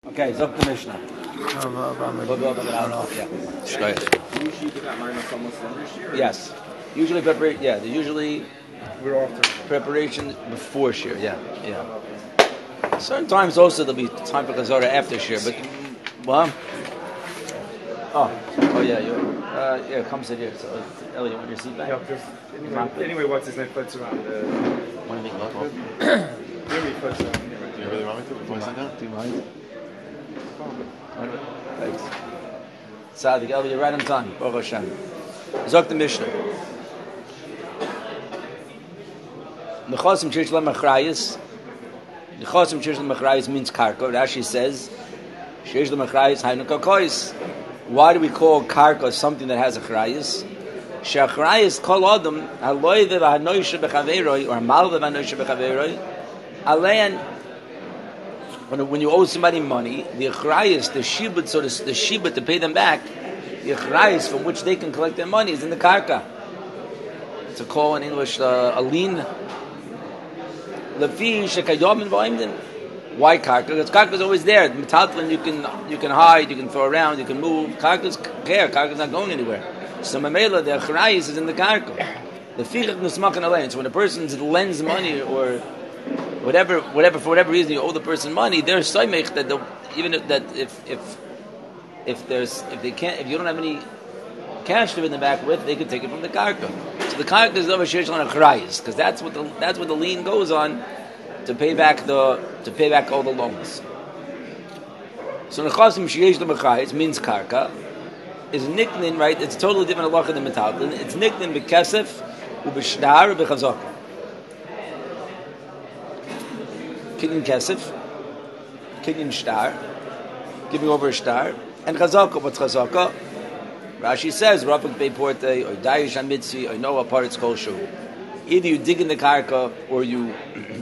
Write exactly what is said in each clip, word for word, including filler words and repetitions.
Okay, Zok the Mishnah. Yes. Usually preparation. Yeah, usually We're after. preparation before shir. Yeah, yeah. Certain times also there'll be time for Chazorah after shir, but well. Oh, oh yeah, you. Uh, yeah, come sit here. So, Ellie, you want your seat back? Yeah, just anyway, anyway, what's his name floats around. Uh, Want to make love? Really floats around. Anyway. Do you really want me to? Before I sit down? Do you mind? Thanks. Sadik, Ellie, you're right on time. Baruch Hashem. Zok the Mishnah. Nechosim Chirish Lemachrayis. Nechosim Chirish Lemachrayis means karka. Rashi says, Chirish Lemachrayis Hainukah Kois. Why do we call karka something that has a chrayis? Shachrayis kol adam aloy v'hanoisha b'chaveiroi or mal v'hanoisha b'chaveiroi. Alein, when when you owe somebody money, the chrayis, the shibut, so the, the shibut to pay them back, the chrayis from which they can collect their money is in the karka. It's a call in English uh, a lien. Lefi shekayom v'oimdim. Why karka? Because karka is always there. Metaltlin, you can you can hide, you can throw around, you can move. Karka's care. Karka's not going anywhere. So mamela, the achrayis is in the karka. The fichach nusmakan alein. So when a person lends money or whatever, whatever for whatever reason you owe the person money, there's soymech that the, even if, that if if if there's if they can't if you don't have any cash to in the back with, they could take it from the karka. So the karka is over shirish on achrayis because that's what the that's what the lien goes on. To pay back the to pay back all the loans. So nechasim sheish lemachayis means karka is nicknamed, right? It's a totally different halacha than metaltlin. It's nicknamed bekesef ubeshtar ubechazaka. Kinyan kesef, kinyan shtar, giving over a shtar, and chazaka. What's chazaka? Rashi says rafik beiporte or dayish amitzi or noah parts kol shu. Either you dig in the karka or you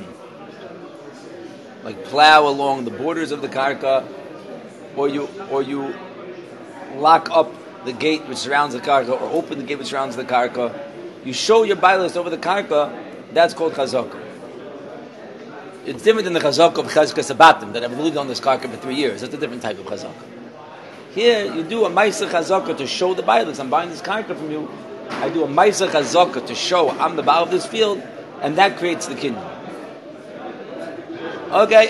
like plow along the borders of the karka, or you or you lock up the gate which surrounds the karka, or open the gate which surrounds the karka. You show your bailis over the karka. That's called chazaka. It's different than the chazaka of chazaka sabatim that I've lived on this karka for three years. That's a different type of chazaka. Here you do a ma'aser chazaka to show the bailis. I'm buying this karka from you. I do a ma'aser chazaka to show I'm the baal of this field, and that creates the kingdom. Okay.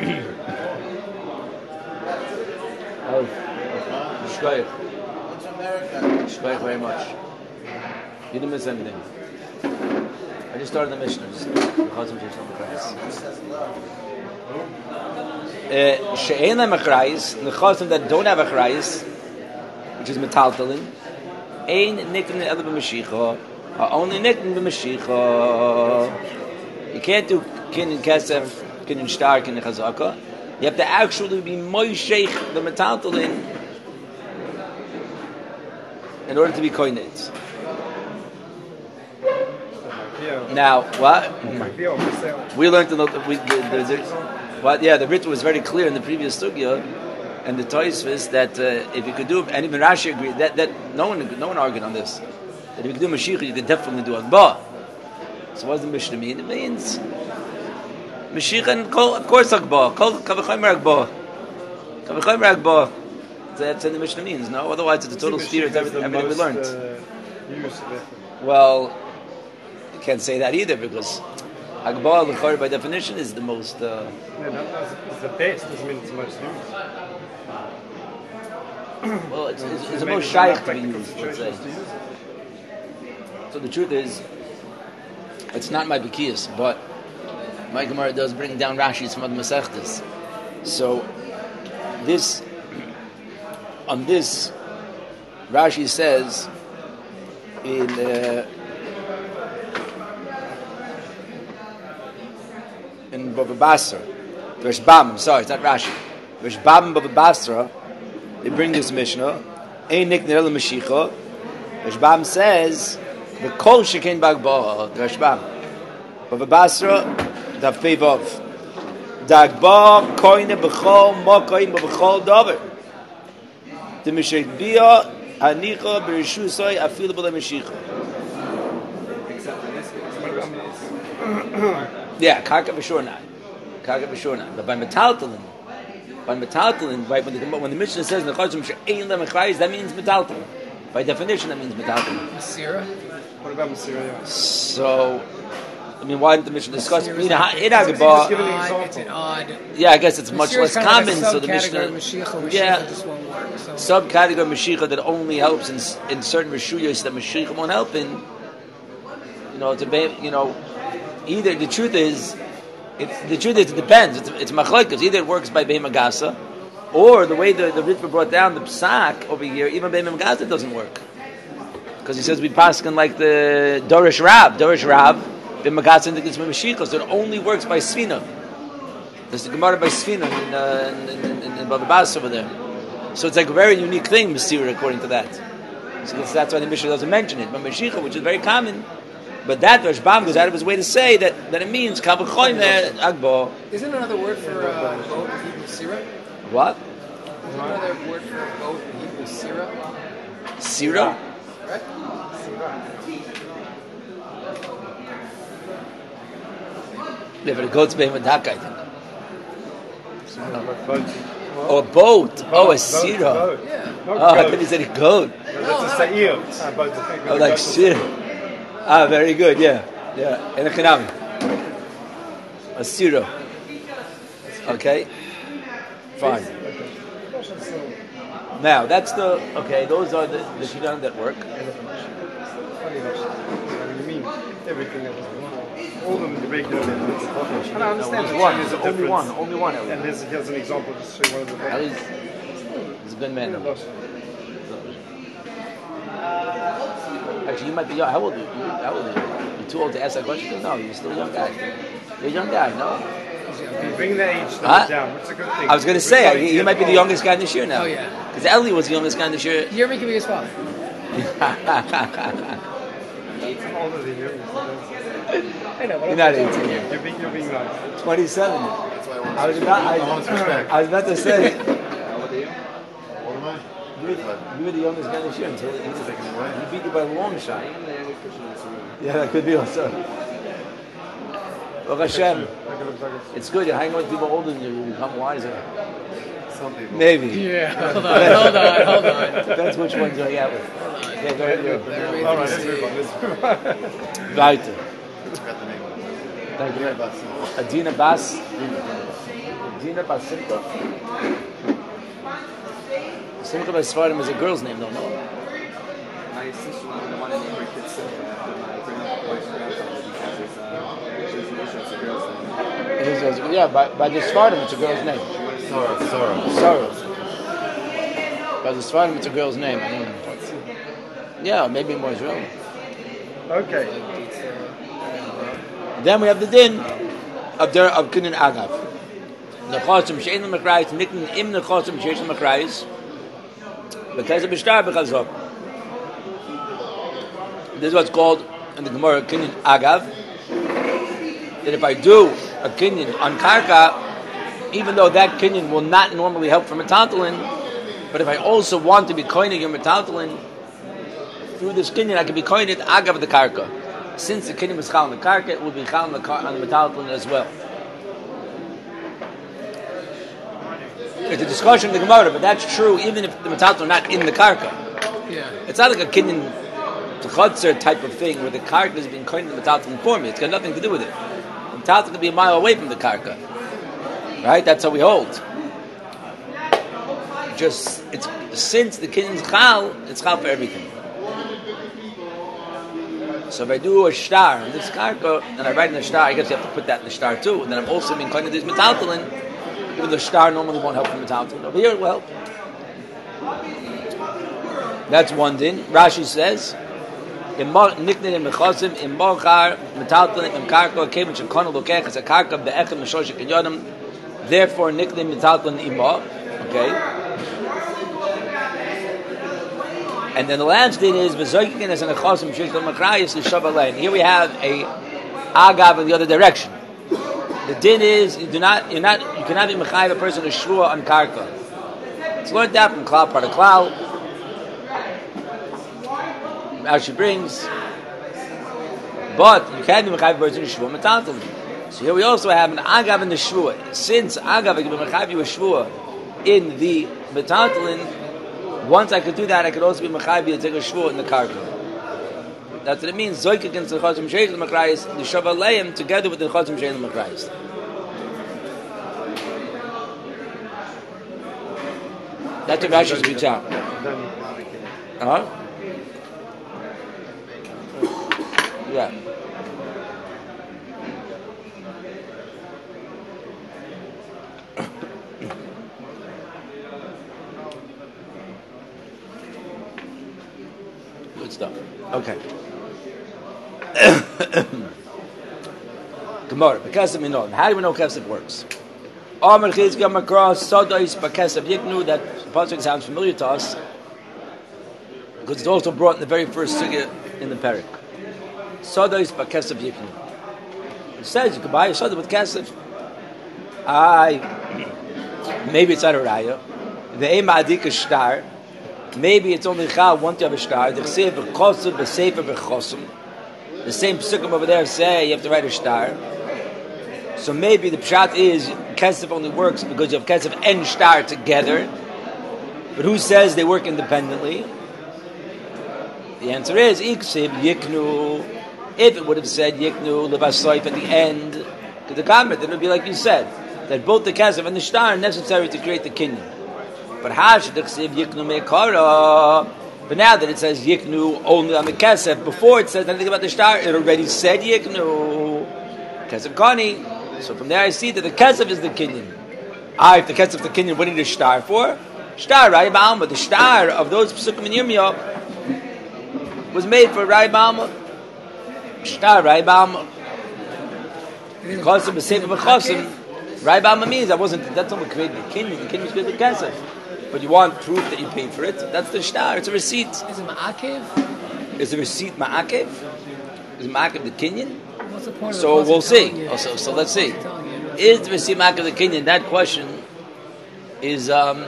Oh, Shkoyach. Shkoyach very much. You didn't miss anything. I just started the Mishnahs. She'ein them achrayis, nechasim that don't have achrayis, which is metaltalin, ein nikn ela b'mashicha, only nikn b'mashicha. You can't do kin and kesef, kin and shtar, kin and chazaka. You have to actually be moisheich the metaltalin in order to be koinit. Now, what? We learned in the, we, the, the, the what? Yeah, the Rit was very clear in the previous sugya, and the Tosfos that uh, if you could do, and even Rashi agreed that that no one no one argued on this. That if you could do Mashiach, you could definitely do Akbar. So what does the Mishnah mean? It means Mashiach and kol, of course Akbar, kol kavachomer Akbar, kavachomer Akbar. That's what the Mishnah means. No, otherwise it's a total steer. It's everything, everything we learned. Uh, well. Can't say that either because Akbar l'chor by definition is the most. Uh, yeah, no, it's the best. Doesn't mean it's the most used. well, it's, it's, it's the most shaykh to be used. Let's say. So the truth is, it's not my bekiyas, but my Gemara does bring down Rashi's from other Masechtas. So this on this Rashi says in. Uh, in Bava Basra, Rishbam, sorry, it's not Rashi. Rishbam and Bava Basra, they bring this Mishnah. Ein nik nirel Mashiach. Rishbam says the kol shekein bagba. Rishbam, Bava Basra, Daf Pevov. Dagba koine b'chol mokoim b'chol davar. The Mishek bia anicha b'rishusay afilu b'le Mashiach. Yeah, karka b'shur not. Karka b'shur not. But by metaltalin, By metaltalin, right? When the, when the Mishnah says nechosem she'ein lemechrayis, that means metaltalin. By definition, that means metaltalin. Masira? What about Masira? So, I mean, why didn't the Mishnah discuss it? Masira You know, is in like- Agabah, give an Odd, example. it's an odd. yeah, I guess it's much Masira is less kind of common. like a So the Mishnah, subcategory of Mashiach, Mashiach yeah, just won't work. So. subcategory Mashiach that only helps in in certain reshuyos that Mashiach won't help in. You know, to be, you know, either the truth is, it, the truth is it depends. It's it's machlokes. Either it works by Behem Agasa, or the way the the Ritva brought down the psak over here, even Behem Agasa doesn't work because he says we paskin like the Dorish Rab, Dorish Rab, Behem Agasa indicates Mashiach, so it only works by Sfina. There's the Gemara by Sfina in uh, in, in, in, in Baba Bas over there. So it's like a very unique thing, Masira, according to that. So that's why the Mishnah doesn't mention it. But Mashiach, which is very common, but that Rashbam goes out of his way to say that, that it means Kavachoyme Agbo. Isn't another word for uh, boat in Hebrew Sira? What? Isn't another word for boat in Hebrew Sira? Sira? Right? Yeah, but it goes to Behemadaka, I think. But boat. Oh, a boat. Oh, a Boat, Sira. boat. Yeah. Not Oh, I goat. thought he said a goat. No, that's a sa'ir. Ah, boat, I think. Oh, like Sira. Ah, very good, yeah. Yeah, and a Chanami. A Sira. Okay? Fine. Now, that's the, okay, those are the, the Shiran that work. Funny enough. You mean everything that was before. All of them the regular methods. And I understand There's that one, there's there's a only difference. one, only one. And Ellie. there's, here's an example, just to show you one of the Ellie's, he's a good man. Yeah, lots. Actually, you might be young. How old are you? How old are you? You're too old to ask that question? No, you're still a young guy. You're a young guy, no? You bring the age limit Huh? down, which is a good thing. I was going to We're say, starting he, to he get might be the old. youngest guy this year now. Oh, yeah. Because Ellie was the youngest guy this year. You're making me his father. I'm older than you. so that's- I know, but You're not eighteen yet. You're being, you're being nice. twenty-seven. I was about, I, I was about to say, you were, the, you were the youngest guy this year until he, he beat you by a long shot. Yeah, that could be also. Baruch Hashem. It's good. You hang out with people older than you, you become wiser. Some people. Maybe. Yeah, hold on, hold on, hold on. Depends which ones you're out with. Yeah, very good. Better All wait right, till let's you move see. on. Let's move on. Right. I forgot the name of it. Thank you. Bus. Adina Bas. Adina Bas Simcha. Simcha Bas Sfarim is a girl's name, though, no? My sister wanted to name her kid Simcha after my grandwife's grandfather because it's, uh, she's an issue, it's a girl's name. It is, uh, yeah, by, by the Sfarim, it's a girl's name. Sorrow, sorrow. Sorrow. By the Sfarim, it's a girl's name. I don't know. Yeah, maybe more Israel. Okay. Then we have the din of der of Kinin Agav. Nechosim she'en l'mekrayis, niknin im nechosim she'en l'mekrayis, because of b'shtar b'chazok. This is what's called in the Gemara Kinin Agav. That if I do a kinyan on karka, even though that kinyan will not normally help for metaltalin, but if I also want to be koining your metaltalin through this kinyan, I can be koining it agav the karka. Since the kinyan was chal on the karka, it will be chal on the, kar- on the metaltalin as well. It's a discussion in the Gemara, but that's true even if the metaltalin are not in the karka. Yeah. It's not like a kinyan chotzer type of thing where the karka is being koining the metaltalin for me. It's got nothing to do with it. The metaltalin can be a mile away from the karka. Right? That's how we hold. Just, it's since the kinyan's chal, it's chal for everything. So if I do a shtar in this karka, and I write in the shtar, I guess you have to put that in the shtar too, and then I'm also being koining this metaltalin, even though shtar normally won't help the metaltalin. Over here it will help. That's one din. Rashi says, Niknin im mechosim im mochar metaltalin im karka kevin shekonu lokech as a karka be'echem meshosh kinyonim. Therefore, niknim metaltalin imah. Okay. And then the last din is v'zoykin as an achosim sheish l'makrayis l'shav alein. Here we have a agav in the other direction. The din is you do not you're not you cannot be mechayiv a person a shvua on karka. It's learned that from Klal part of Klal. As she brings, but you can't be mechayiv a person a shvua metaltalin. So here we also have an agav in the shvua. Since agav can be mechayiv you a shvua in the metaltalin, once I could do that, I could also be mechayiv to take a shvur in the karka. That's what it means. Zoyk against the chosim sheil makrayis, the shavaleim together with the chosim sheil makrayis. That's what Rashi speaks out. Huh? Yeah. Good stuff. Okay. Gemara. Bekesef minon. How do we know kesef works? Amar Chizkiah Makra Sodais Bekesef Yiknu. That pasuk sounds familiar to us because it's also brought in the very first sugya in the parak. Sodais Bekesef Yiknu. It says you can buy a soda with kesef. I maybe it's not a raya. The ema adika shtar. Maybe it's only chal one to have a shtar. The chsev b'chosim b'sefer b'chosim. The same psukim over there say you have to write a shtar. So maybe the pshat is kesef only works because you have kesef and shtar together. But who says they work independently? The answer is iksiv yiknu. If it would have said yiknu levasoif at the end to the comment, then it would be like you said that both the kesef and the shtar are necessary to create the kinyan. But hash iksiv yiknu meikara. But now that it says yiknu only on the kesef, before it says anything about the shtar, it already said yiknu kesef kani. So from there I see that the kesef is the kinyan. Ah, if the kesef is the kinyan, what do you need a shtar for? Shtar, Rai Ba'alma. The shtar of those psukim in Yirmiyah was made for Rai Ba'alma. Shtar, Rai Ba'alma. Chosim b'sefer b'chosim. Rai Ba'alma means I wasn't. That's not what created the kinyan. The kinyan was created the kesef. But you want proof that you paid for it. That's the shtar. It's a receipt. Is it ma'akev? Is the receipt ma'akev? Is ma'akev the kinyan? What's the point of So the we'll see. you? Oh, so, so let's see. Telling you. Is the receipt ma'akev the kinyan? That question is um,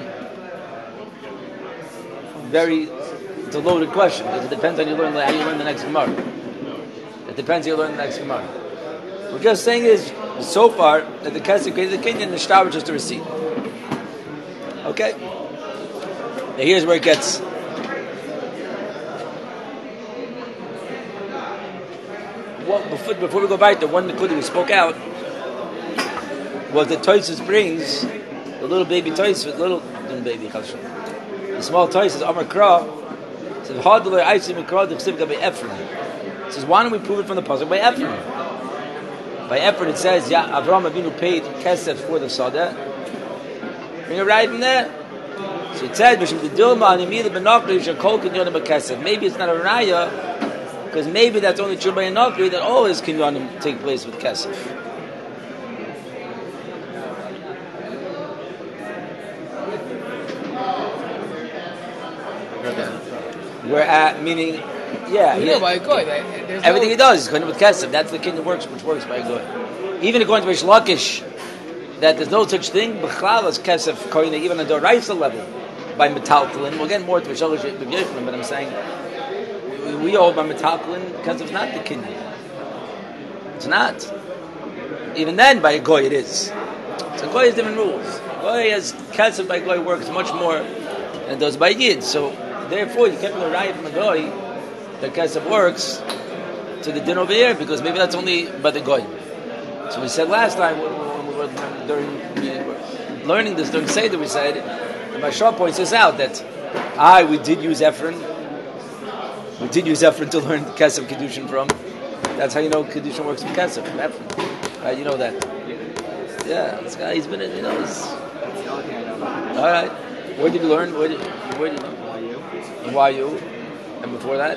very. It's a loaded question because it depends on you learn how you learn the next Gemara. It depends how you learn the next Gemara. We're just saying is so far that the kesef created the kinyan, the shtar was just a receipt. Okay. Now here's where it gets. What, before, before we go back, the one that we spoke out was that Toysus brings the little baby Toysus, little, little baby the small Toysus, Amar Kra. Says, "Hadler Aisim Kra the Chsivka by Ephraim." It says, why don't we prove it from the pasuk by Ephraim? By Ephraim it says, "Yeah, Avraham Avinu paid kesef for the sada." Bring it right in there. So it said, "Maybe it's not a raya, because maybe that's only true by a nokri that all his kinyanim take place with kesef." We're at meaning, yeah, You yeah. know, by a goy, they- there's Everything no, he does is going with kesef. That's the kinyan works, which works by a goy. Even according to Rish Lakish, that there's no such thing, b'chlal as kesef koine, even on the Doraisa level, by metaltalin. We'll get more to Rish Lakish, but I'm saying, we, we hold by metaltalin, kesef is not the kinyan. It's not. Even then, by a goy it is. So goy has different rules. Goy has kesef by goy works much more than it does by yid. So therefore, you can't really ride from a goy that kesef works to the din over here, because maybe that's only by the goy. So we said last time when we were during we were learning this during Seder, we said, and my Shah points this out that I we did use Ephron, we did use Ephron to learn kesef kedushin from. That's how you know kedushin works from kesef from Ephron, right? You know that. Yeah, this guy he's been you know. He's, all right, where did you learn? Where did where did you know? In Y U, and before that,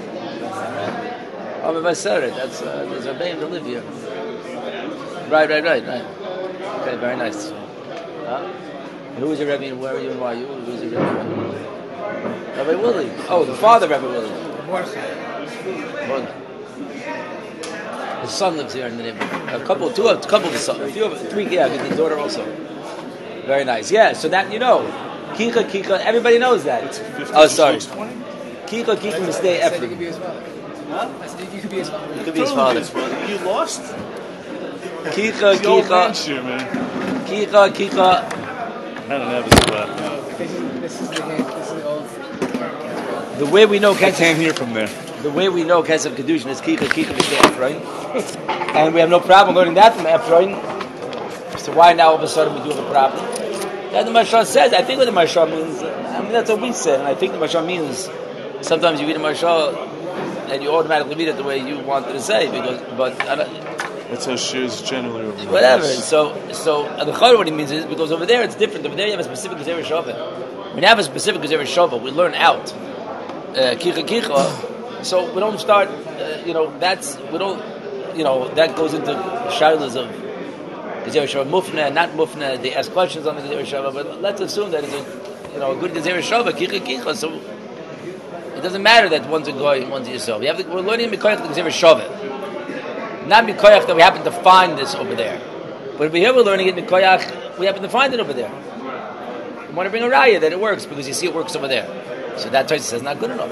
oh, but I said it. That's uh, there's a name to live here. Right, right, right, right. Okay, very nice. Huh? Who was your Rebbe and where were you in Y U? Who was your Rebbe? Rabbi Willie. Oh, the father of Rabbi Willie. Mordechai. Well, his son lives here in the neighborhood. A couple, two, a couple of his sons, a few of three, yeah, his daughter also. Very nice. Yeah, so that you know, Kika, Kika, everybody knows that. Oh, sorry. Kika, Kika, mistake, I said you Ephraim. could be his father. Huh? I said you could be his father. He could be his father. You lost? Kika, It's the old Kika, man shit, man. Kika, Kika. don't have his left. This is, this is the game. This is the old. The way we know I can't Kesef, hear from there. the way we know Kesef Kedushin is Kicha Kicha V'Kef, right? And we have no problem learning that from Ephraim. So why now all of a sudden we do have a problem? And the Mashal says, I think what the Mashal means, I mean that's what we said, and I think the Mashal means sometimes you read a Mashal and you automatically read it the way you wanted to say, because, but I don't, That's how shears generally over there. whatever. So, so uh, the Chayr, what he means is because over there it's different. Over there you have a specific Gezer Shavah. When you have a specific Gezer Shavah, we learn out uh, Kicha Kicha. So we don't start. Uh, you know, that's we don't. You know, that goes into shilas of Gezer Shavah Mufna, not Mufna. They ask questions on the Gezer Shavah, but let's assume that it's a you know a good Gezer Shavah Kicha Kicha. So it doesn't matter that one's a goy, one's a yisrael. We have to, we're learning Mikoyach the Gezer Shavah. Not Mikoyach that we happen to find this over there. But over here we're learning it Mikoyach, we happen to find it over there. We want to bring a raya that it works because you see it works over there. So that Tosfos says not good enough.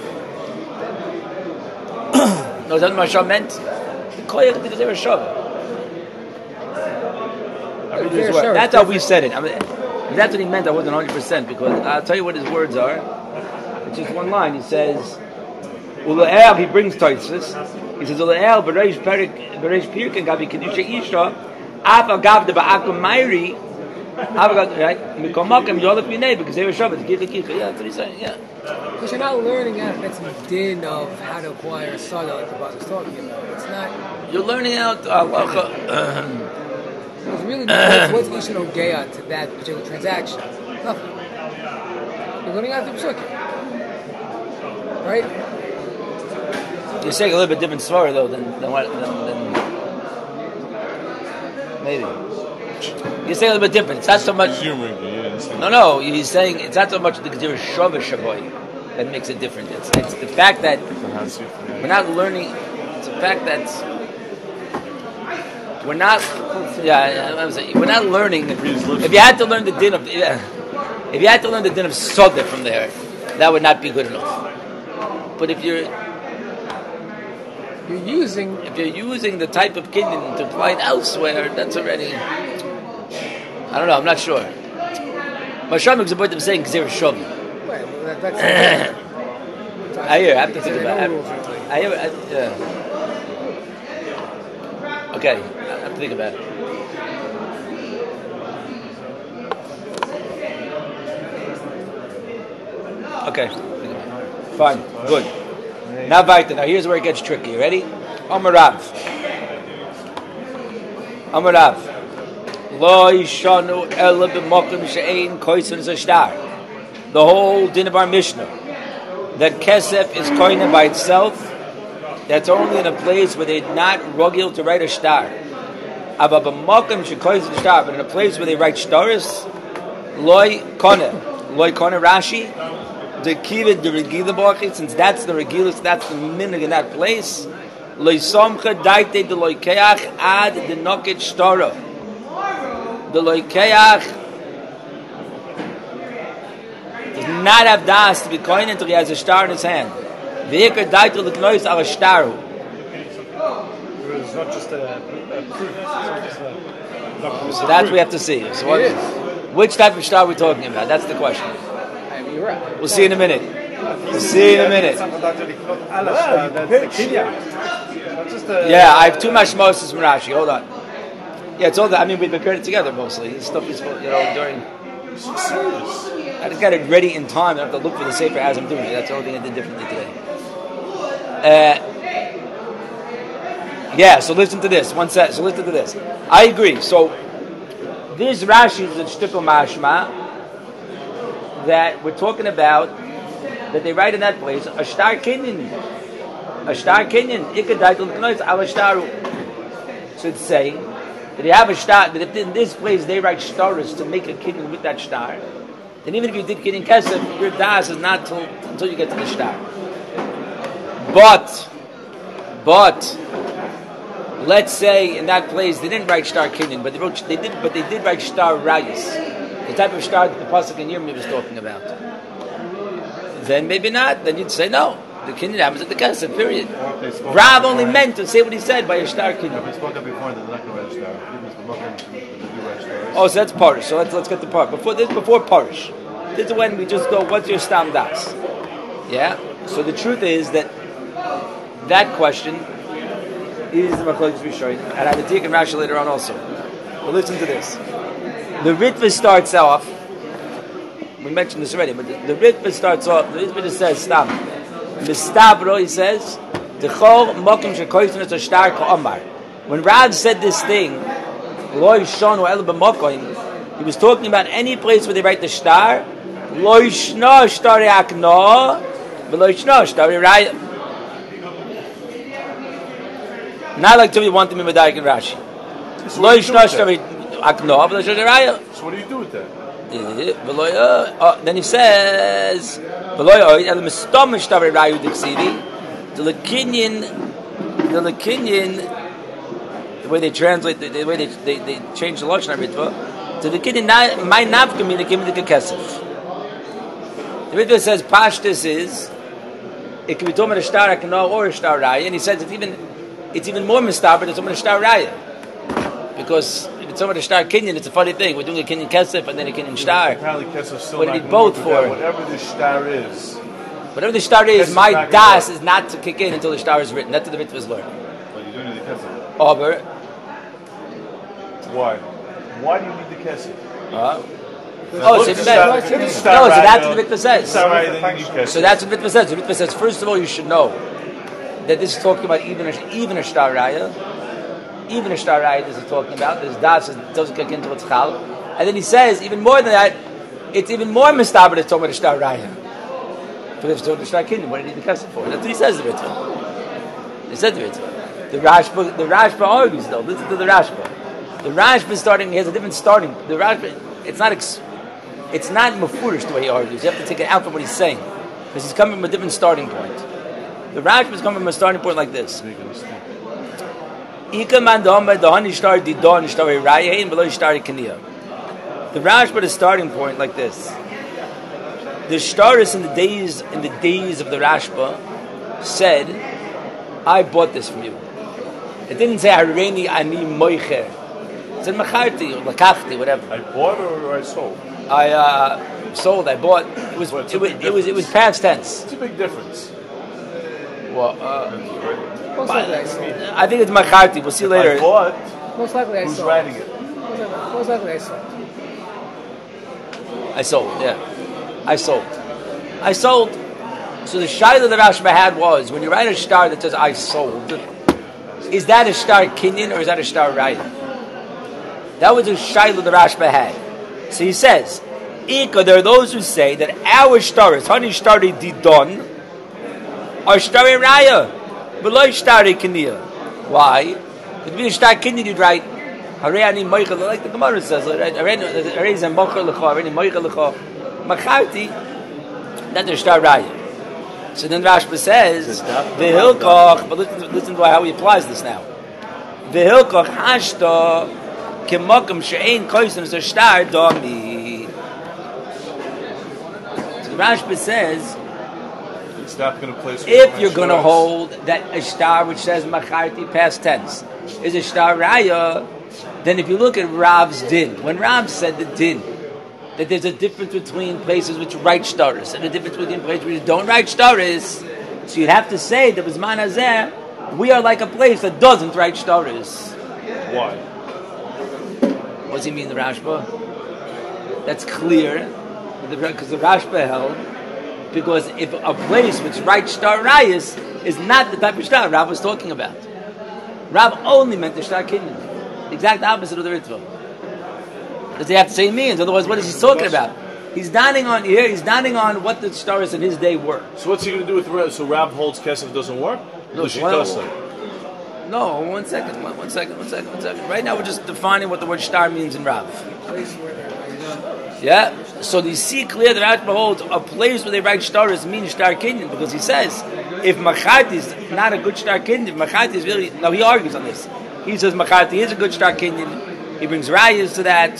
No, that's what Mashal meant. Mikoyach the Gezer Shavah. That's how we said it. I mean, if that's what he meant, I wasn't one hundred percent because I'll tell you what his words are. It's just one line. He says, Ula'el, he brings Tosfos. He says, Ula'el, Bereish Pirkin, Gabi Kedusha Isha, Af Agav de Ba'akum Mairi, Af Agav, right? Mikomakim Yolef Minei, because they were Shabbat, Kicha Kicha. Yeah, that's what he's saying, yeah. Because you're not learning out that's the din of how to acquire a saga like the boss was talking about. It's not. You're learning out halacha. It's really what's, what's Isha Ogeya to that particular transaction? Nothing. You're learning out the psukim, right? You're saying a little bit different story though than than what than, than maybe. You're saying a little bit different. It's not so much. No, no. He's saying it's not so much the Gezer Shavah Shaboy that makes it different. It's it's the fact that we're not learning. It's the fact that we're not. Yeah, I'm saying we're not learning. If you had to learn the din of, yeah, if you had to learn the din of Soda from there, that would not be good enough. But if you're You're using. If you're using the type of kinyan to apply it elsewhere, that's already. I don't know. I'm not sure. Mashal is about them saying Gezer Shavah. Right, well, that, that's. I hear. I have to think about it. I hear. I, yeah. Okay, I have to think about it. Okay, fine, good. Now, weiter. Now, here's where it gets tricky. Ready? Amar Rav. Amar Rav. Lo yishanu ela b'mokim she'ein koisen zashtar. The whole din of our Mishnah that kesef is koinen by itself. That's only in a place where they're not rogil to write a star. Aba b'mokim she'koisen shtar, but in a place where they write stars, loy kone, loy kone Rashi. The kivid the regila b'achit, since that's the regilus, that's the minig in that place. Loy somcha daite de loy keach ad the noket shtara. The loy keach does not have das to be koinen until he has a star in his hand. Ve'ikar daite l'knois al shtaru. It's not just a, a proof. It's not just a document. So that we have to see. So what, which type of star are we talking about? That's the question. I mean, you're right. We'll see in a minute. We'll see in a minute. Yeah, I have two mashmoses from Rashi. Hold on. Yeah, it's all that. I mean, we prepared it together mostly. This stuff is, you know, during. I just got it ready in time. I have to look for the sefer as I'm doing it. That's the only thing I did differently today. Uh, yeah, so listen to this. One set. So listen to this. I agree. So this Rashi is a shtickle mashma that we're talking about that they write in that place a star kinyan, a star kinyan. Ikadaitul knows al staru. So it's saying that you have a star. That if in this place they write stars to make a kinyan with that star, then even if you did kinyan kesef, your das is not till, until you get to the star. But, but. Let's say in that place they didn't write star kinyan, but they wrote they did, but they did write star rayis, the type of star that the pasuk in Yirmiyah was talking about. Then maybe not. Then you'd say no. The kinyan happens at the kesef. Period. Rav only meant to say what he said by a star kinyan. We spoke up before that they're not going to write a star. Even if the Muslims do write a star. Oh, so that's Parish. So let's let's get the part before this. Before Parish, this is when we just go. What's your Stam Das? Yeah. So the truth is that that question is the Machlokes Rishonim, and I have to take and Rashi later on also. But listen to this. The Ritva starts off. We mentioned this already, but the, the Ritva starts off. The Ritva just says Stam. Mistabro, he says, T'chol mokim shekoytun es ashtar ka'omar. When Rav said this thing, Loi shonu el b'mokim, he was talking about any place where they write the star. Loi shno shtari akno, v'loi shno shtari raya. Not like to be one to me Medayik and Rashi. Loi shno shtari akno, v'loi shtari raya. So what do you do with that? Uh, then he says, the Lekinian, the Lekinian, the way they translate, the, the way they, they, they change the Lashon HaRitva, to the Lekinian, my nafka mina kim the kesef. The Ritva says, Pashtus is, it can be told about a star akno or a star raya, and he says it's even, it's even more mistaber than a star raya, because it's over the star kinyan. It's a funny thing. We're doing a kinyan kesef and then a kinyan star. Apparently, kesef still what not do you need both for? Whatever the star is, whatever the star is, kesef my das is not to kick in until the star is written. That's what the Ritva is learned. But you don't need the kesef. Oh, but why? Why do you need the kesef? Uh, oh, so, no, so that's what the Ritva says. So that's what the Ritva says. The Ritva says, first of all, you should know that this is talking about even a, even a star raya. Even a star raya this is talking about. This das doesn't kick into its chal. And then he says, even more than that, it's even more mistaber to talk about a star raya. But if it's talking about a star kingdom, what do you need the custom for? That's what he says the Ritva. He said the Ritva. The Rashba, the Rashba argues though. Listen to the Rashba. The Rashba is starting. He has a different starting. The Rashba, it's not. Ex, it's not mafurish the way he argues. You have to take it out from what he's saying because he's coming from a different starting point. The Rashba is coming from a starting point like this. The Rashba is starting point like this. The Shtaris in the days in the days of the Rashba said, "I bought this from you." It didn't say "Hareini ani moicher." It said "Macharti" or "Lakachti," whatever. I bought or I sold. I uh, sold. I bought. It was. Well, it, was it was. It was past tense. It's a big difference. Well. Uh, Most likely I sold. I think it's Macharti. We'll see if later. I bought, Most likely I who's sold. writing it? Most likely I sold. I sold, yeah. I sold. I sold. So the shayla that Rashba had was, when you write a star that says, I sold, is that a star kinyan or is that a star raya? That was a shayla that Rashba had. So he says, Ika, there are those who say that our stars, honey stari didon, are stari raya. Below Shtari Kiniya. Why? If you Shtari Kiniya, you'd write Hareini Moichel, like the Gemara says, Hareini Zem Mochel Lecha, Hareini Moichel Lecha, Macharti, that there's Star Raya. So then Rashba says, V'hilkoch, but listen, listen to how he applies this now. V'hilkoch hashta k'mokum she'ein koisim so Star Domi. So Rashba says, Not going to place if you're going to hold that a star which says Macharti past tense is a star raya, then if you look at Rav's din, when Rav said the din, that there's a difference between places which write stars and a difference between places which don't write stars, so you'd have to say that Bizman Hazeh, we are like a place that doesn't write stars. Why? What does he mean, the Rashba? That's clear, because the Rashba held, because if a place which writes star rayas is not the type of star Rav was talking about. Rav only meant the star kinyan. The exact opposite of the Ritva. Does he have to say it means? Otherwise, what is he talking about? He's dining on here, he's dining on what the stars in his day were. So what's he going to do with Rav? So Rav holds kesef doesn't work? No, she well, does that? No, one second, one, one second, one second, one second. Right now we're just defining what the word star means in Rav. Yeah? So you see clear that Rashba holds a place where they write stars means star kinyan, because he says if Macharti is not a good star kinyan, Macharti is really, no, he argues on this. He says Macharti is a good star kinyan. He brings rayas to that.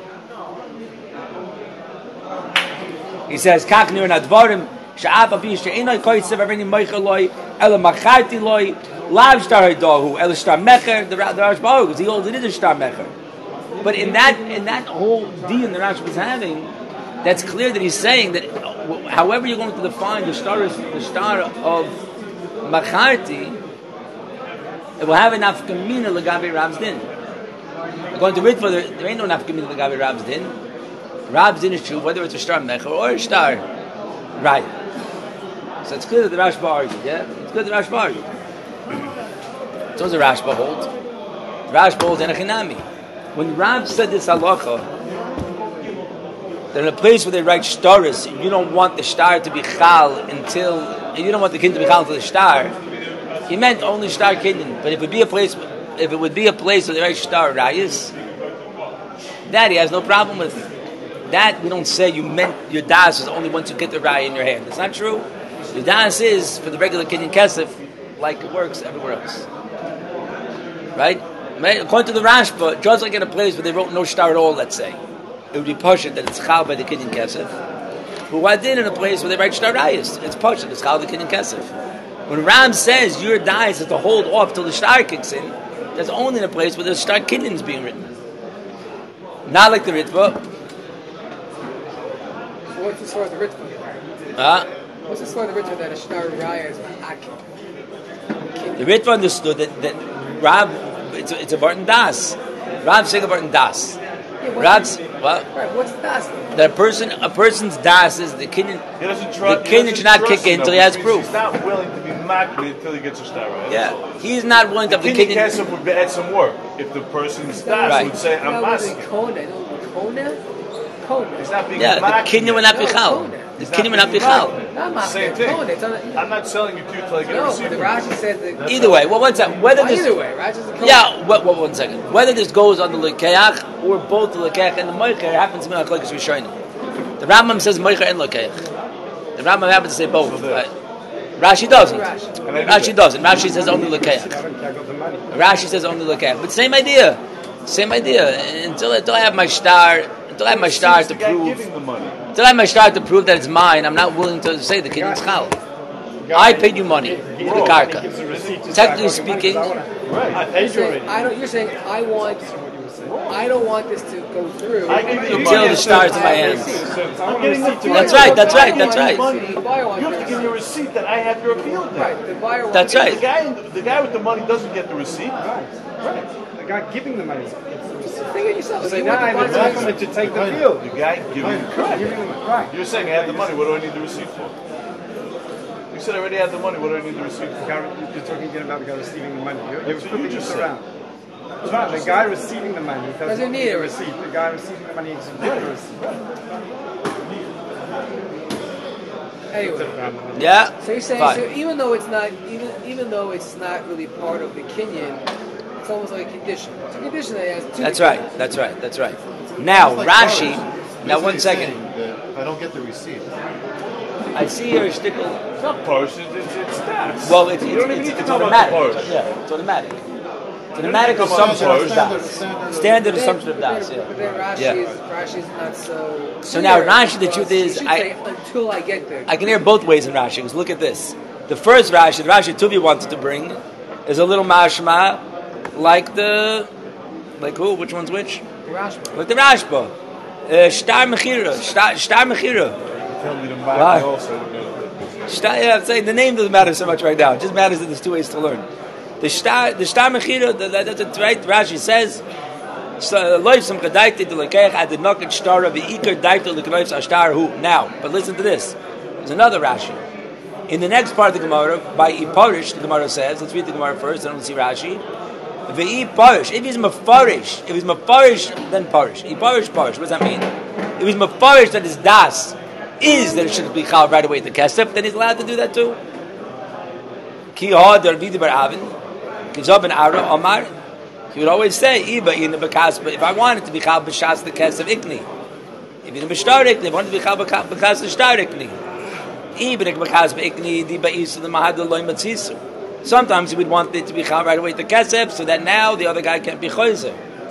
He says Kach nir nadvarim sha'af api she'enai koitzev avrini moichel loy ela Macharti loy lav star haidahu ela star mecher. The Rashba argues he holds it is a star mecher. But in that in that whole deal that Rashi was having, that's clear that he's saying that however you're going to define the star the star of Macharti, it will have an Afkamina Lagabi Rab's Din. Going to Ritva, there, there ain't no Afkamina Lagabi Rab's Din. Rab's Din is true, whether it's a star Mecher or a star right. So it's clear that the Rashba argued, yeah? It's clear that the Rashba argued. So does the Rashba hold? The Rashba holds in a Chinami. When Rab said this halacha, that in a place where they write stars, you don't want the star to be chal until, you don't want the kid to be chal until the star, he meant only star kidden. But if it would be a place, if it would be a place where they write star rayas, that he has no problem with. That we don't say you meant your das is only once you get the raya in your hand. It's not true. Your das is for the regular kidden kesef, like it works everywhere else. Right? According to the Rashba, just like in a place where they wrote no star at all, let's say, it would be pashut that it's chal by the kidden kesef. But why did in a place where they write star rayas? It's pashut, it's chal by the kidden kesef. When Ram says your das is to hold off till the star kicks in, that's only in a place where the star kidden is being written. Not like the Ritva. What's the story of the Ritva? Uh, What's the story of the Ritva that a star raya is akik? the Ritva understood that, that Rab, it's a, it's a Barton Das. Rab's saying a Barton Das. Yeah, Rab's, what? Right, what's das then? That a person, a person's Das is the kidden. He doesn't trust. The kidden should not kick in until he has proof. He's not willing to be makbid until he gets a star right. Yeah, he's not willing to have the Kidden kidden. kesef would add some work if the person's das Right. would say, "I'm That was in masking." Kona. No, Kona? Kona. He's not being Yeah, the makbid. kidden will not be No, chal. Kona. The kidden will not be chal. Not my Same Kona. thing. It's on the, I'm not selling you to until I get a no, receipt. but the from Rashi said that. Either way, well, one second. Whether Well, this, either way, Rashi's a Kona. yeah, what, what, one second. Whether this goes on the lekeach or both the lekeach and the moicher happens to be like like Rishonim. The Rambam says moicher and lekeach. The Rambam happens to say both. So there. Right? Rashi doesn't. Rashi. And I do Rashi that. doesn't. Rashi says only lekeach. I don't care about the money. Rashi says only lekeach. But same idea. Same idea. Until, until I have my star, until I have my star It's to the guy prove. giving the money. Until I have my star to prove that it's mine, I'm not willing to say the kidden's chal. I paid you money for the karka. Technically speaking, Right. I paid you already. I don't. You're saying I want. I don't want this to go through. I give you the until money. the star's in my hands. I'm getting the That's right, that's right, that's right. Money. The buyer wants You have to give me a receipt that I have your field there. Right. The buyer wants. That's right. The guy, the guy with the money doesn't get the receipt. Right. The guy giving the money. Think of yourself. So you now want I the have a buyer- document to take the field. The guy giving. Correct. Giving them right. You're saying I have the money. What do I need the receipt for? You said I already have the money. What do I need the receipt The for? guy, you're talking again about the guy receiving the money. You're, you're That's what you flipping just this said. around. Right, the guy receiving the money doesn't, Doesn't need need a a receipt. The guy receiving the money is get the receipt. Anyway. yeah. So you're saying, Fine. so even though it's not, even even though it's not really part of the Kenyan, it's almost like a condition. It's a condition that has two. That's right. That's right. That's right. Now It's like Rashi. Torah. Now one Basically second. saying that If I don't get the receipt, I see your stickle. It's not Parish. It's, it's, it's stats. Well, it's, you it's, don't even it's, need to it's talk automatic. about Parish. Yeah, it's automatic. It's don't automatic need to talk about assumption of Parish. das. Standard- Standard But then- assumption of but then- das. Yeah. But then Rashi Yeah. is Rashi's not so. So now clear Rashi, the because truth he is, should I- say, until I get there. I can hear both ways in Rashi. Because look at this. The first Rashi, the Rashi Tuvi wanted to bring, is a little mashma, like the, like who? Which one's which? Rashi. Like the Rashba. Uh, Shtar Mechira. Shtar, Shtar Mechira. Tell me to Why? buy also. Shtar, yeah, I'm saying the name doesn't matter so much right now. It just matters that there's two ways to learn. The Shtar, the Shtar Mechira, the- the- that's right. Rashi says, so, Loif some kadaiti to lekeich ad the noket shtar of the ikar daito leknoif ashtar who. Now, but listen to this. There's another Rashi. In the next part of the Gemara, by Iparish, the Gemara says, let's read the Gemara first, then we'll see Rashi. Ve'i parish. If he's mafarish, if he's mafarish, then parish. Iparish, parish. What does that mean? If he's mafarish that his das is that it should be chal right away at the kesef, then he's allowed to do that too. Ki ha darvidi bar avin, kizab and ara amar. He would always say, Iba in the bekas, but if I wanted to be chal b'shas the kesef ikni, if you b'shtar ikni, if I wanted to be chal b'kas the shtar ikni, Ibn bekas beikni di ba'is the mahad loy matzisu. Sometimes he would want it to be chal right away at the kesef, so that now the other guy can't be choizer.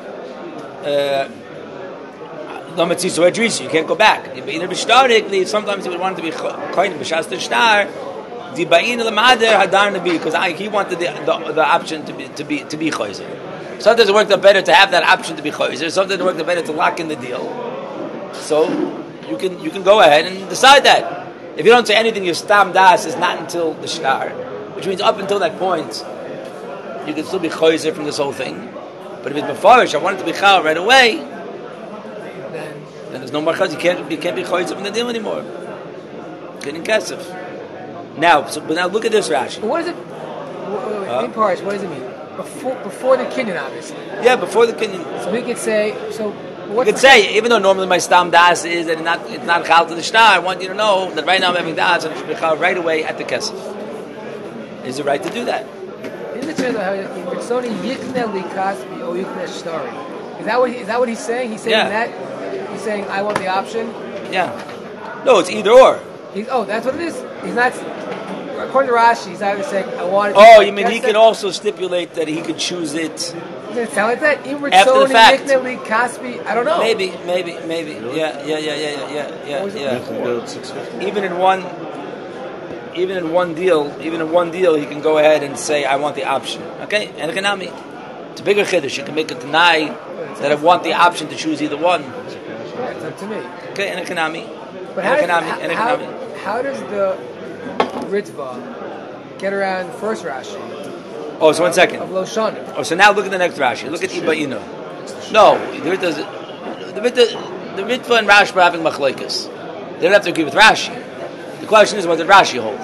No matzisu adrisi, you can't go back. In a b'shtar ikni, sometimes he would want it to be koyin b'shas the shtar. Di ba'in l'mader hadar nabi, because he wanted the, the the option to be to be to be choizer. Sometimes it works out better to have that option to be choizer. Sometimes it works out better to lock in the deal. So you can you can go ahead and decide that. If you don't say anything, your stam das is not until the shtar, which means up until that point, you can still be choizer from this whole thing. But if it's mefarish, I want it to be chal right away, Then then there's no more chaz. You can't you can't be choizer from the deal anymore. Getting kesef. Now, so, but now look at this Rashi. but what is it? Wait, wait, wait, Huh? in parts, what does it mean? Before before the kinyan, obviously. Yeah, before the kinyan. So we could say so. You What's could say, even though normally my stam das is that it's not it's not chal to the shtar, I want you to know that right now I'm having das and it should be chal right away at the kesef. Is it right to do that? Isn't it true that if it's only yikne likasbi or yikne shtari? Is that what he, is that what he's saying? He's saying Yeah. that he's saying I want the option. Yeah. No, it's either or. He's, oh, that's what it is. He's not. According to Rashi, he's either saying I want. It to Oh, be you mean he kesef. could also stipulate that he could choose it? Does it sound like that? After the fact. I don't know. Maybe, maybe, maybe. Yeah, yeah, yeah, yeah, yeah, yeah, What was it? yeah. Even in one, even in one deal, even in one deal, he can go ahead and say, "I want the option." Okay, and economy. It's a bigger chiddush. You can make a deny that I want the option to choose either one. It's up to me. Okay, and economy, But and how, economy, does, and how, economy. how does the Ritva get around the first Rashi Oh, so one of second. Lo Shana? Oh, so now look at the next Rashi. Look at Ibaino. No, the Ritva, the Ritva, the Ritva and Rashi are having machlokes. They don't have to agree with Rashi. The question is, what did Rashi hold?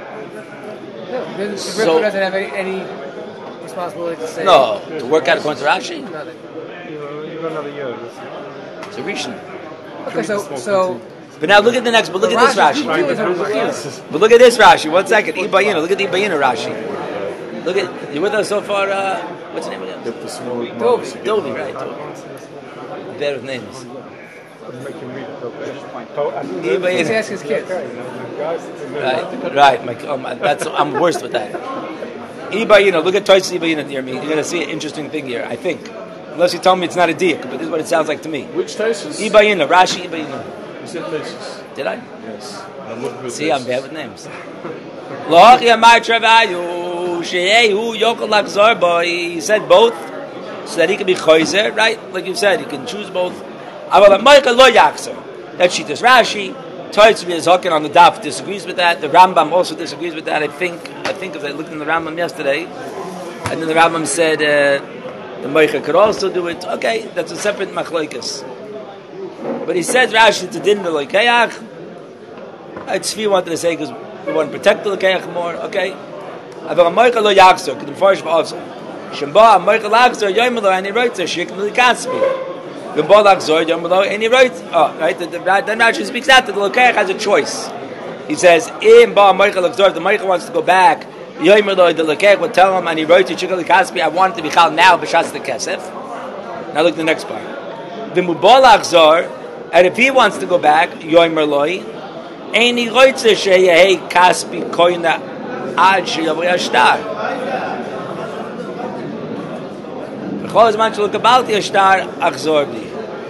No, the, the Ritva So- doesn't have any, any responsibility to say No, to work out according to Rashi. nothing. You know, you got another year. It's a Rishon. Okay, so so But now look at the next. But look at this Rashi's Rashi. deal is over here. But look at this Rashi. One second. Ibayina. Look at the Ibayina Rashi. Look at you with us so far. Uh, what's the name again? Dovi. Dovi, right? Dovi. Better with names. Make him read it. Let's Ibayina. ask his kids. Right, right. My, um, that's I'm worst with that. Ibayina. Look at Toys Ibayina near me. You're gonna see an interesting thing here. I think, unless you tell me it's not a diak, but this is what it sounds like to me. Which Taisus? Ibayina. Rashi Ibayina. You said Taisus. Did I? Yes. I'm looking for See, I'm Taisus. bad with names. Loch Yamar Travayu Sheyehu Yokol Lachzor Bo. He said both, so that he can be choizer, right? Like you said, he can choose both. Aval Michael Lo Yakser. That's Shitas Rashi. Toitzvi is hooking on the daf disagrees with that. The Rambam also disagrees with that. I think. I think if I looked in the Rambam yesterday, and then the Rambam said uh, the Meicha could also do it. Okay, that's a separate machloikas. But he says Rashi it's a din the loikeach. Tzvi wanted to say because we want to protect the loikeach more. Okay, aber a Meicha lo yakser could enforce also. Shemba a Meicha lakser yoimelo and he writes a shik the kaspi. The bolak zoy yoimelo and he writes. Oh, right. The, the, then Rashi speaks out that the loikeach has a choice. He says in ba Meicha lakser the Meicha wants to go back. Yoimelo the loikeach would tell him and he writes a shik the kaspi. I want it to be chal now b'shas the kesef. Now look at the next part. The mubalak zor. And if he wants to go back, yoimer loy, any roitze sheyeh kaspi koina ad sheyavo yashtar. B'chol zman shelo kabal yashtar achzor bli.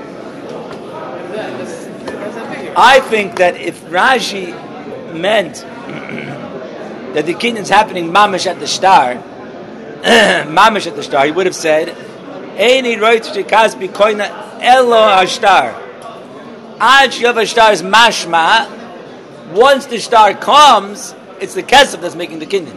I think that if Rashi meant that the kinyan's happening mamish at the star, mamish at the star, he would have said, any roitze kaspi koina elo ashtar. Ad Shiva Shtar is mashma. Once the star comes, it's the kesef that's making the kinyan.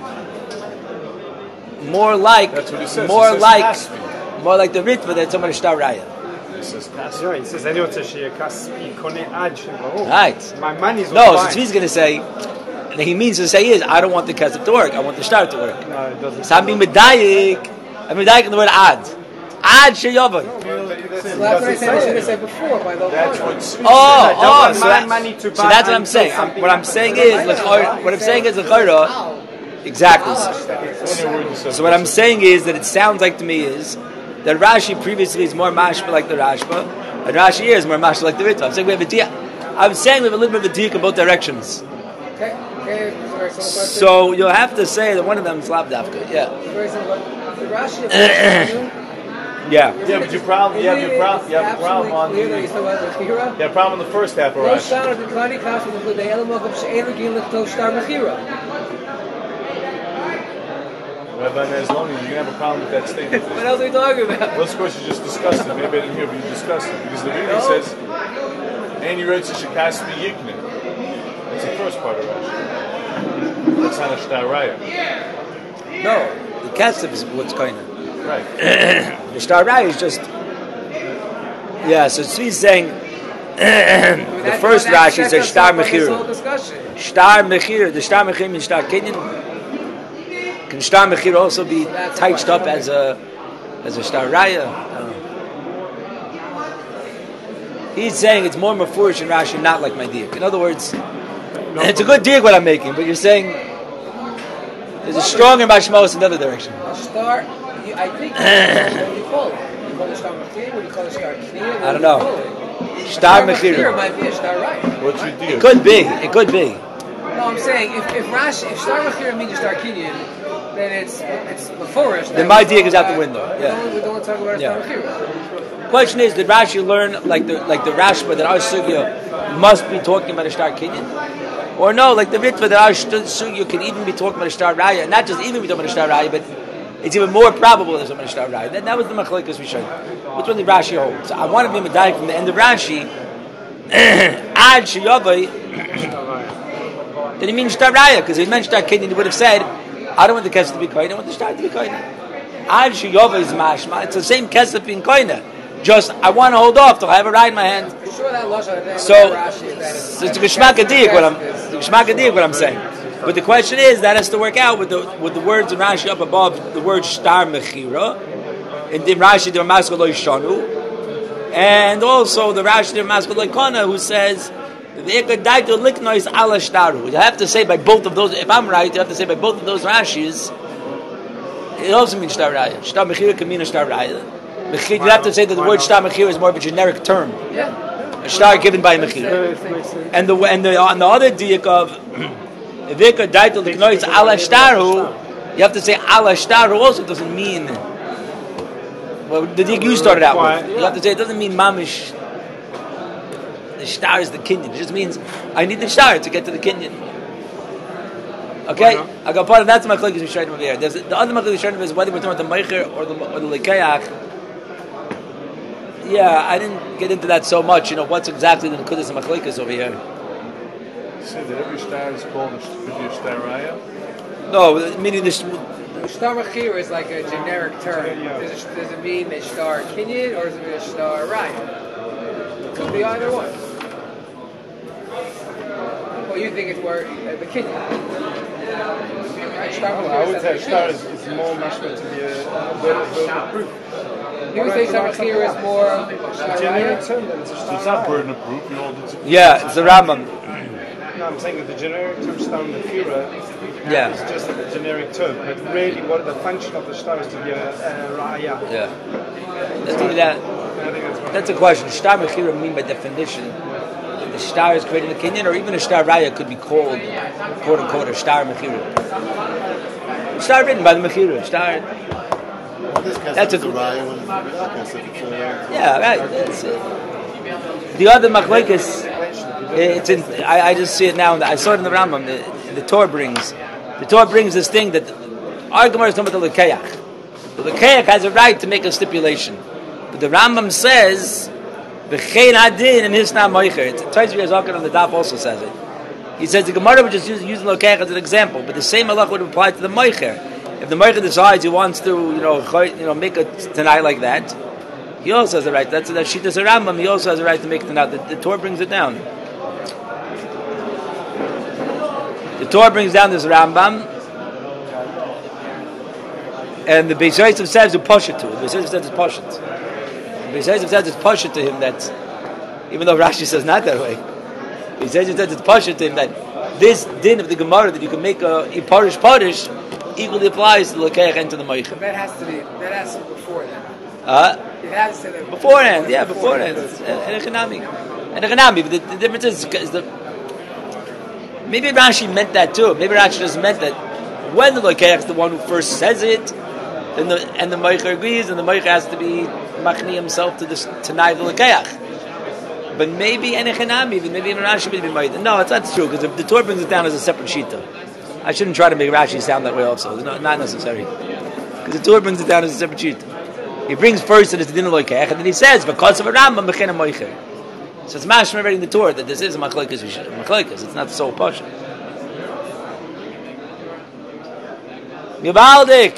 More like, That's what he says. more He says like, kaspi. more like the ritva that somebody star raya. He says Kaspi. Yeah, he says, "I want to share kaspi kone ad shelo." Right? My money's No, on so he's going to say, and he means to say is, I don't want the kesef to work. I want the star to work. No, it doesn't. So I'm being medayik. I'm medayik in the word ad. Ad sheyavah. So that's what I said. I should have said before by the That's Lord. what Tzvi Oh, I don't oh, want so, my that- money to so buy that's what I'm until saying. I'm, something what I'm saying is, l'chor- what I'm saying is, l'chora, exactly. So what I'm saying is that it sounds like to me is that Rashi previously is more mashma like the Rashba, and Rashi here is more mashma like the Ritva. I'm saying we have a dia. I'm saying we have a little bit of a diak in both directions. Okay, okay. Very simple question. So you'll have to say that one of them is labdavka. Yeah, Very simple. The Rashi of Lo yeah. Yeah, but your problem, you have your problem, you have a problem on the, Clear you that he's talking about the Mechira. have a problem on the first half of Lo Rashi. Shana the Klani Kasha with the Elamog of She'er Gil to Shtar Mechira. Rabbi Nazloni, you're gonna have a problem with that statement. What else are we talking about? Well, of course, you just discussed it. Maybe I didn't hear, but you discussed it because the reading No. says, "And you writes a shekaspi yikne." That's the first part of Rashi. That's not a shtaraya. No, the kesef is what's going on. Right. The Shtar Raya is just, yeah, so Tzvi's saying, the first Rashi says Shtar Mechir. Shtar Mechir, the Shtar Mechir means Shtar Kinyan. Can Shtar Mechir also be touched up as a as a Shtar Raya? He's saying it's more Mefurish in Rashi, not like my diak. In other words, it's a good diak what I'm making, but you're saying there's a stronger Mashmos in the other direction. Shtar, I think, what do you call it? You call it Shtar Mechir, what do you call it Shtar Kinyan? I don't know. Shtar Mechir. might be a Shtar Raya. What's your deal? It could be. It could be. No, I'm saying if if Rashi, if Shtar Mechir means Shtar Kinyan, then it's it's Mefurish. Then my diak is out the window. We Yeah. don't, we don't talk about Yeah. Shtar Mechir. Question is, did Rashi learn like the like the Rashba that our sugya must be talking about a Shtar Kinyan, or no, like the Ritva that our sugya can even be talking about a Shtar Raya, and not just even be talking about a Shtar Raya, but it's even more probable there's a Shtar Raya. That, that was the machlekes we showed. Which one did Rashi hold? So I want to be medayik from the end of Rashi. Ad sheyavai. Did he mean Shtar Raya? Because if he meant Shtar Kinyan, he would have said, I don't want the kesef to be koine, I want the Shtar to be koine. Ad sheyavai is mashma. It's the same kesef being koine. Just, I want to hold off till I have a ride in my hand. For sure that Lashon at the end So, of Rashi is that it's- so it's a geshmak adik what I'm, it's a geshmak adik what I'm saying. But the question is, that has to work out with the with the words in Rashi up above, the word Shtar Mechira, and in Rashi the Ramaskal Lo Yishanu, and also the Rashi the Ramaskal Lo Yikona, who says the Ekadaito Likno is Ala Shtaru. You have to say by both of those. If I'm right, you have to say by both of those Rashis. It also means Shtar Raya. Shtar Mechira can mean a Shtar Raya. You have to say that the word Shtar Mechira is more of a generic term. Yeah. A Shtar given by a Mechira. And the and the on the other diak of Vika Daitel Liknoitz Ala Shtaru, you have to say Ala Shtaru also doesn't mean. Well, the diak you started out with. You have to say it doesn't mean Mamish. The Shtar is the Kinyan. It just means I need the Shtar to get to the Kinyan. Okay, I got part of that's my machlekes we showed over here. There's the other machlekes we showed is whether we're talking about the Meicher or the or the Lekeach. Yeah, I didn't get into that so much. You know, what's exactly the Nekudas and machlekes over here? Say that every star is called a sh- could be a shtaraya. No, meaning this. Shtar Mechir is like a generic term. Does it, does it mean a Shtar Kinyan or does it mean a Shtar Raya? It could be either one. Well, you think it's where uh, the Kinyan. Right? Shtar Well, Mechir I would is say like Shtar a is, is more mashma to be a burden of proof. You would say Shtar Mechir is more Shtar Generic Raya? term, then it's a So Shtar it's not Raya. burden of proof. You know, it's a, Yeah, it's the Rambam. No, I'm saying that the generic term Shtar Mechira Yeah. is just a generic term, but really what the function of the Shtar is to be a, a Raya. Yeah. Let's do that. I think that's what That's a question. Shtar Mechira mean by definition that the Shtar is creating a Kinyan, or even a Shtar Raya could be called, quote unquote, a Shtar Mechira. Shtar written by the Mechira. Shtar. This That's That's a a good- Raya when that Kesef it's uh, Yeah, right. That's it. The other machlekes, it's in. I, I just see it now. I saw it in the Rambam. The, the Torah brings, the Torah brings this thing that our Gemara is talking about the Lekeach. The Lekeach has a right to make a stipulation, but the Rambam says, "V'chein hadin and hisna moicher." It's Tzvi Yazakan on the Daf also says it. He says the Gemara would just use using Lekeach as an example, but the same halach would apply to the moicher. If the moicher decides he wants to, you know, you know, make a tonight like that. He also has a right. That's that Shitas Rambam. He also has a right to make it out. The, the Torah brings it down. The Torah brings down this Rambam, and the Beis Yosef says to push it to it. The Beis Yosef says it's push it. The Beis Yosef says it's push it to him that, even though Rashi says not that way, Beis Yosef says it's push it to him that this din of the Gemara that you can make a parish parish equally applies to the Lekeach and to the Moicha. That has to be, that has to be before that. Uh, It has to be Beforehand, yeah, beforehand. And Echanami. And Echanami, but the, the difference is, is the, maybe Rashi meant that too. Maybe Rashi just meant that when the Lekeach is the one who first says it, then the, and the Meicher agrees, and the Meicher has to be Machni himself to this, to deny the Lekeach. But maybe in Echanami, maybe in Rashi would be Meicher. No, it's not true, because the, the Torah brings it down as a separate Shita. I shouldn't try to make Rashi sound that way also. It's not, not necessary. Because the Torah brings it down as a separate sheet. He brings first that it's the din loikech, and then he says, because of a Rambam, b'chen moicher. So it's mashma already in the Torah that this is a machlekes. Machlekes. It's not so pasha. Givaldik.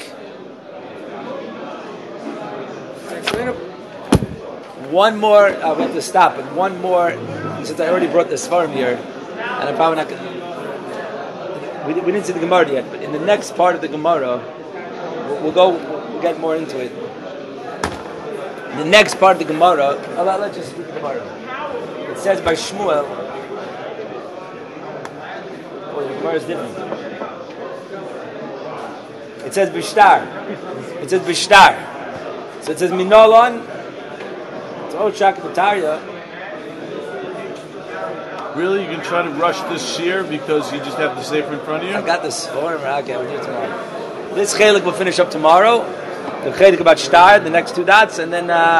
One more. I went to stop, but one more. Since I already brought this farm here, and I'm probably not. Gonna, we, we didn't see the Gemara yet, but in the next part of the Gemara, we'll, we'll go. We'll get more into it. The next part of the Gemara, oh, let's just read the Gemara. It says by Shmuel, well, the Gemara is different. It says Bishtar. It says Bishtar. So it says Minolon. It's all Shakataria. Really? You can try to rush this year because you just have the safer in front of you? I got this form. Okay, we'll do it tomorrow. This chelik will finish up tomorrow. The chelik about Shtar, the next two dots, and then uh,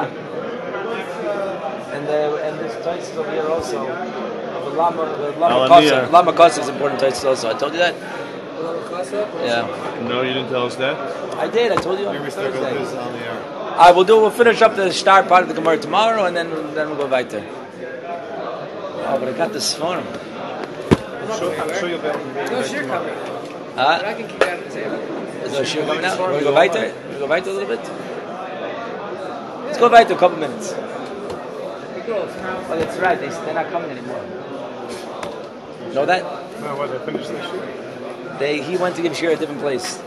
and the, and this Tais over here also. The Lama, the Lama Kosa. Lama Kosa is important Tais also. I told you that. Lama Kosa? Yeah. No, you didn't tell us that. I did. I told you on Maybe Thursday. still got this on the air. I will do. We'll finish up the Shtar part of the Gemara tomorrow, and then then we'll go back there. Oh, but I got this form. I'm sure, I'm sure you'll be able to No, sure coming. Huh? But I can keep that at the table. Is there a shir coming out? Want to go back there? Want to go back there a little bit? Let's go back to a couple minutes. Oh, that's right. They, they're not coming anymore. Know that? No, what, they finished this shit? They he went to give shir at a different place.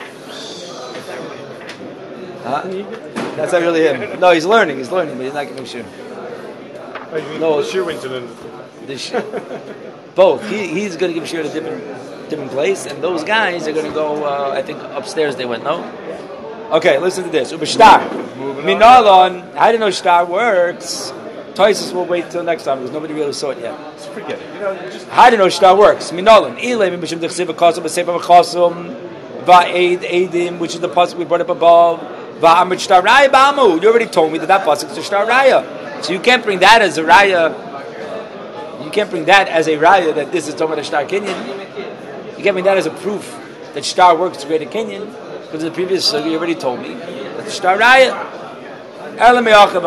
Huh? That's not really him. No, he's learning. He's learning, but he's not giving shir. Oh, you mean No. the shir went to the... The sh- both. He he's going to give shir at a different different place, and those guys are going to go. Uh, I think upstairs they went. No. Okay, listen to this. Ubishtar. Minalon. How do you know shtar works? Toisus will wait till next time because nobody really saw it yet. Just forget it. You know, just How do you know shtar works? Minalon. Ilay mibishim dechsiv v'kosum v'sefer v'chosum va'ed edim, which is the pasuk we brought up above. Va'amrit shtar raya ba'amu. You already told me that that pasuk is a shtar raya. So you can't bring that as a raya. You can't bring that as a raya that this is talking about a shtar kinyan. You can't bring that as a proof that shtar works to create a kinyan. Because in the previous sugi you already told me that the shtar raya. That's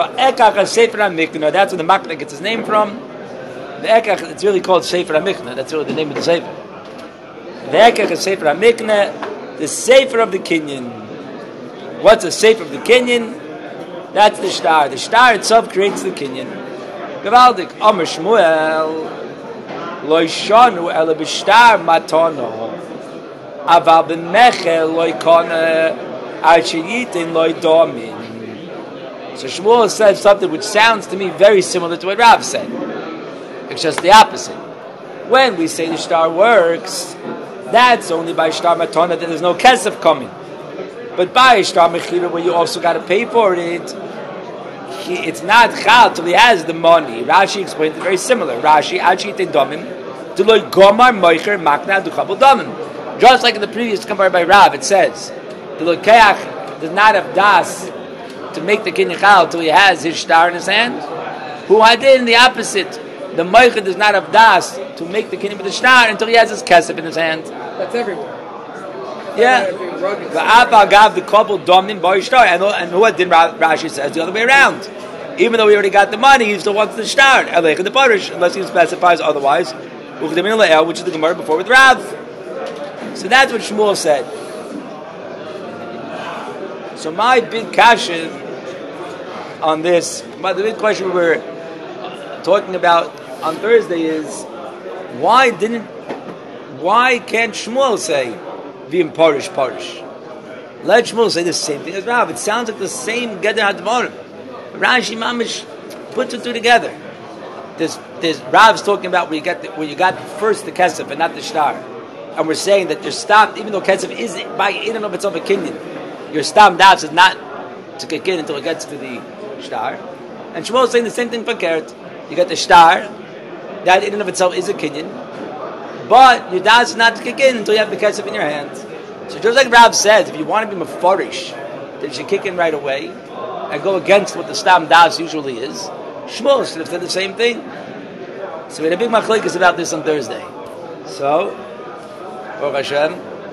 where the Makna gets his name from. The Ekach, it's really called Sefer HaMikna. That's really the name of the Sefer. The Ekach is Sefer HaMikna, the Sefer of the Kinyan. What's the Sefer of the Kinyan? That's the Shtar. The Shtar itself creates the Kinyan. Gavaldik, Amr Shmuel, Loi Shanu Ela B'Shtar Matono, Aval B'Mechel Loi Kona Archiyitin Loi Domin. So Shmuel said something which sounds to me very similar to what Rav said. It's just the opposite. When we say the shtar works, that's only by shtar matana that there's no kesef coming. But by shtar mechira, where you also got to pay for it, he, it's not chal till he has the money. Rashi explained it very similar. Rashi achi te domim deloy gomar moicher makna duchabel domim. Just like in the previous compared by Rav, it says the lokeach does not have das to make the kinyan chal till he has his shtar in his hand. Who had in the opposite. The moicher does not have das to make the kinyan with the shtar until he has his kesef in his hand. That's everywhere. Yeah. The Abba gave the couple domim boy shtar, and and who did Rashi says the other way around. Even though he already got the money, he still wants the shtar. Elech the parish, unless he specifies otherwise. Which is the Gemara before with Rav. So that's what Shmuel said. So my big question on this, my the big question we were talking about on Thursday is why didn't, why can't Shmuel say v'im parish parish? Let Shmuel say the same thing as Rav. It sounds like the same Geder HaDvarim. Rashi Mamish puts the two together. There's, there's Rav's talking about where you got the, where you got first the kesef and not the shtar, and we're saying that you're stopped even though kesef is by in and of itself a kinyan. Your stam das is not to kick in until it gets to the shtar. And Shmuel is saying the same thing for keret. You get the shtar, that in and of itself is a kinyan, but your das is not to kick in until you have the kesef in your hand. So just like Rav says, if you want to be mefarish, then you should kick in right away and go against what the stam das usually is. Shmuel should have said the same thing. So we had a big machlekes about this on Thursday. So, Baruch Hashem,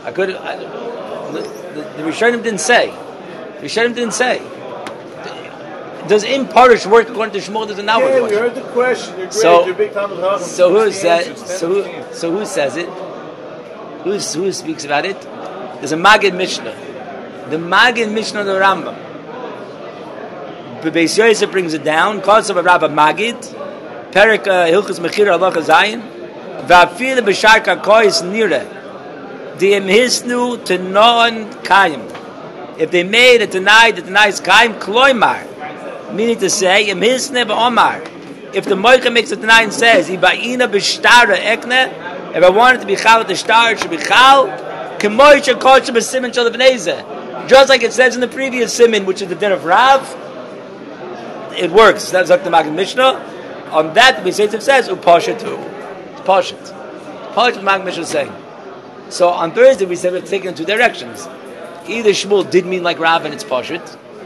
I could. I, the, the, the Rishonim didn't say. The Rishonim didn't say. Does in parish work according to Shmuel? Does it not work? Yeah, we according heard the question. You're great. So- You're a big Talmud Chacham. So who What's the answer? says? It's So ten who? fifteen. So who says it? Who's, who speaks about it? There's a Magid Mishnah. The Magid Mishnah of the Rambam. The Beis Yosef brings it down. Calls of a Rabbi Magid. Perik Hilchus Mechira Halacha Zayin. Va'afil b'shar kakois nira. Di'em hisnu tenon kayim. If they made a Tanai, the Tanai is kayim kloimar. Meaning to say, im hisne ba'omar. If the Moicha makes a Tanai and says, Iba'ina b'shtara ekne, if I want it to be chal at the star, it should be chal. Kemoisha kosher b'simin shal b'nezeh. Just like it says in the previous simin, which is the din of Rav, it works. That's like the Magid Mishnah. On that, the Beis Yosef says, upasha too. It's pashat. Pashat, what the Magid Mishnah is saying. So on Thursday, we said we're taking in two directions. Either Shmuel did mean like Rav and it's pashat,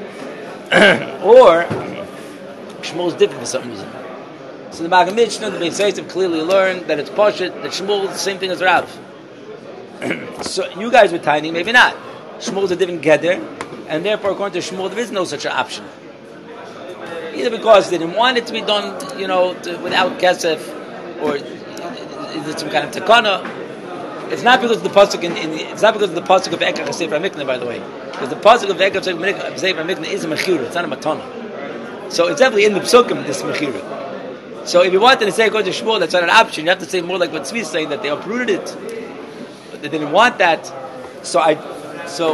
or Shmuel's different for some reason. So the Magid Mishnah, the Beis Yosef clearly learned that it's pashat, that Shmuel is the same thing as Rav. So you guys were tiny, maybe not. Shmuel's a different gather, and therefore, according to Shmuel, there is no such an option. Either because they didn't want it to be done, you know, to, without kesef, or is it some kind of takana? It's not because of the pasuk in, in it's not because of the pasuk of Ekach Sefer Mikna, by the way, because the pasuk of Ekach Sefer Mikna is a mechira, it's not a matana. So it's definitely in the psukim this mechira. So if you wanted to say go to Shmuel, that's not an option. You have to say more like what Tzvi is saying, that they uprooted it, but they didn't want that. So I, so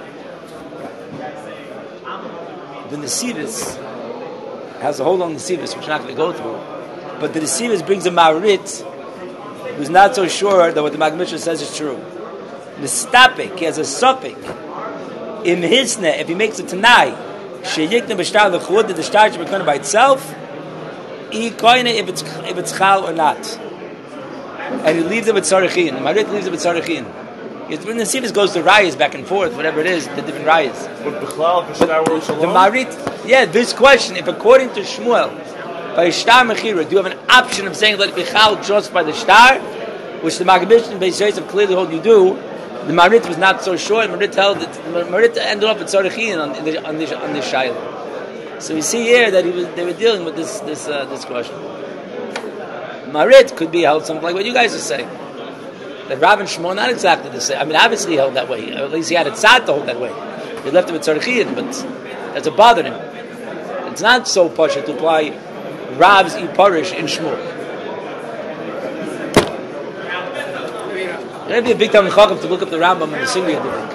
the Nesivis has a whole long Nesivis, which we're not going to go through. But the Nesivis brings a Marit who's not so sure that what the Magid Mishnah says is true. Mistapik, he has a suffix. In Hisne, if he makes a Tanai, Sheyikne b'shtar l'chud, that the star should be by itself, I koine if it's if it's chal or not. And he leaves it with Tzarichin. The Marit leaves it with Tzarichin. When the Nesivis goes to Rayas back and forth, whatever it is, the different Rayas. But B'chlal, B'shtar works The alone? Marit, yeah, this question, if according to Shmuel, by Shtar Mechira, do you have an option of saying let it be chal just by the Shtar, which the Magid Mishnah and Beis Yosef clearly hold you do, the Marit was not so sure, and Marit held it, the Marit ended up at Tzarichin on, on this on this, on this Shaila. So we see here that he was, they were dealing with this this uh, this question. Marit could be held something like what you guys are saying. That Rav and Shmuel not exactly the same. I mean, obviously he held that way. At least he had a tzad to hold that way. He left it with Tzarichin, but that's a bothered him. It's not so pasha to apply Rav's Iparish in Shmuel. It may be a big time in Chacham to look up the Rambam and the Singli of the book.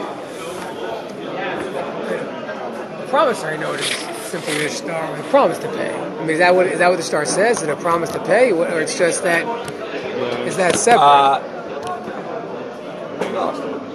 The promissory note is simply the star with a promise to pay. I mean, is that what is that what the star says? Is it a promise to pay, or it's just that is that separate? Uh,